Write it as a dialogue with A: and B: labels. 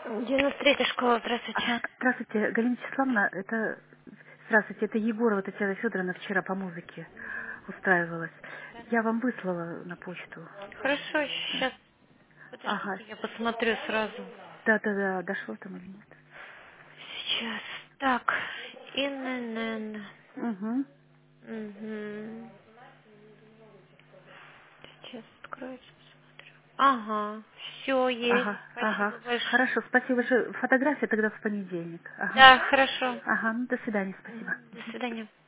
A: 93-я школа, здравствуйте.
B: Здравствуйте, Галина Вячеславовна, здравствуйте, это Егорова Татьяна Федоровна вчера по музыке устраивалась. Я вам выслала на почту.
A: Хорошо,
B: Да.
A: сейчас,
B: Ага,
A: подождите, я посмотрю сразу.
B: да, дошло там или нет?
A: Сейчас. Так, ИНН.
B: Угу.
A: Угу. Сейчас откроется, посмотрю. Ага, все есть.
B: Ага.
A: Спасибо большое.
B: Хорошо, спасибо большое. Фотография тогда в понедельник. Ага.
A: Да, хорошо.
B: Ага, ну до свидания, спасибо.
A: Мгм. До свидания.